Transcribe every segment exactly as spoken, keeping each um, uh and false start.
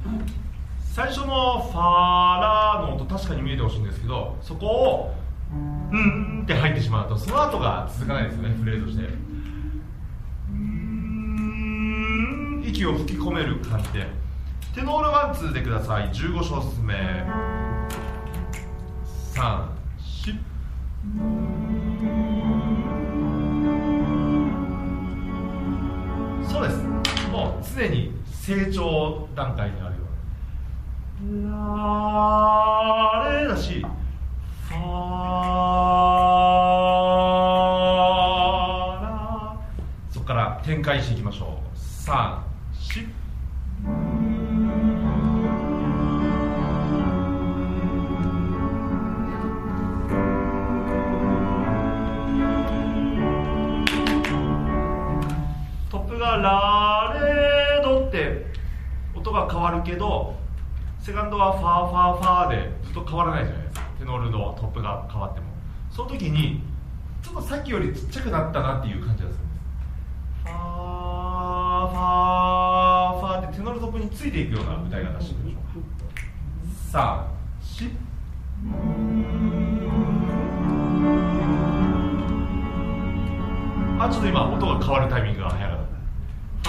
最初のファラの音確かに見えてほしいんですけど、そこをうんって入ってしまうとその後が続かないですよね、フレーズとして。うん息を吹き込める感じでテノールワンツーでください。じゅうご小節目さん、しそうです。もう常に成長段階にあるようなラレだしファラ、そこから展開していきましょう。さん、しトップがラレドって音が変わるけど、セカンドはファーファーファーでずっと変わらないじゃないですか。テノールのトップが変わってもその時にちょっとさっきよりちっちゃくなったなっていう感じがするんです。ファーファーファーってテノールトップについていくような歌い方してみましょう。さん、しあ、ちょっと今音が変わるタイミングが早かった。ファ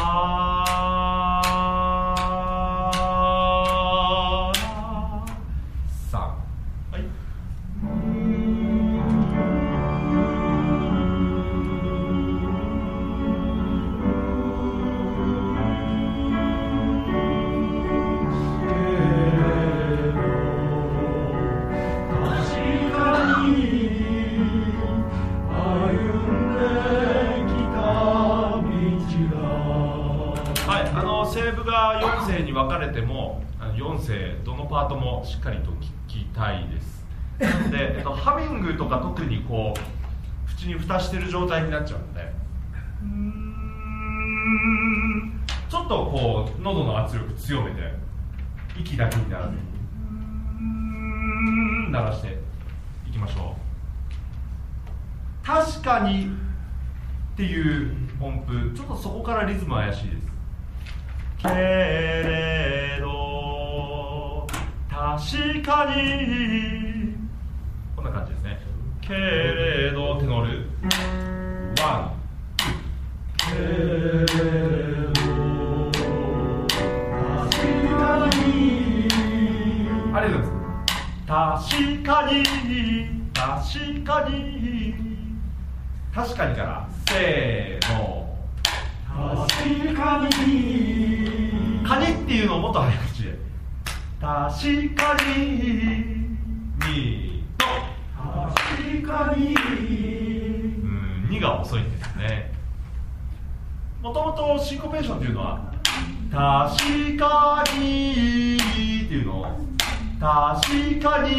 ーさん、はい。声部がよん声に分かれてもよん声どのパートもしっかりと聞きたいです。なので、えっと、ハミングとか特にこう口に蓋してる状態になっちゃうので、うーんちょっとこう喉の圧力強めて息だけにならずにうーん鳴らしていきましょう。確かにっていう音符、ちょっとそこからリズム怪しいです。けれど確かに、こんな感じですね。けれどテノールワン、けれど確かに、ありがとうございます。確かに確かに確かにからせーの、確かにカニっていうのをもっと早口で確かににの確かに、うんにが遅いんですね。もともとシンコペーションっていうのは確かにっていうのを確かに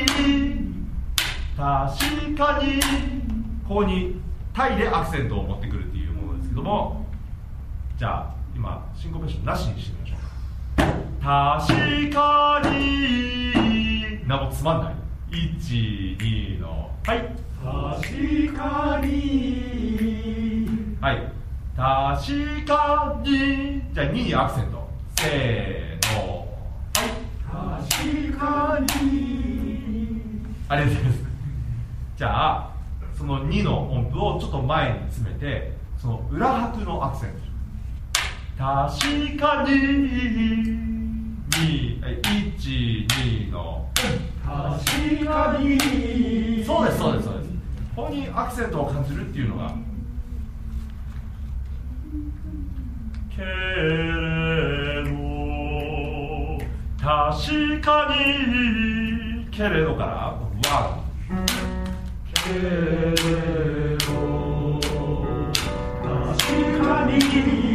確かにここにタイでアクセントを持ってくるっていうものですけども、じゃあ今シンコペーションなしにしてみましょう。確かに何もつまんない。いち、にのはい確かに、はい確かに、じゃあににアクセントせーのはい確かに、ありがとうございます。じゃあそのにの音符をちょっと前に詰めて、その裏拍のアクセント確かにに、いち、にの確かに、そうですそうですそうです。ここにアクセントを感じるっていうのがけれど確かに、けれどからワン、けれど確かに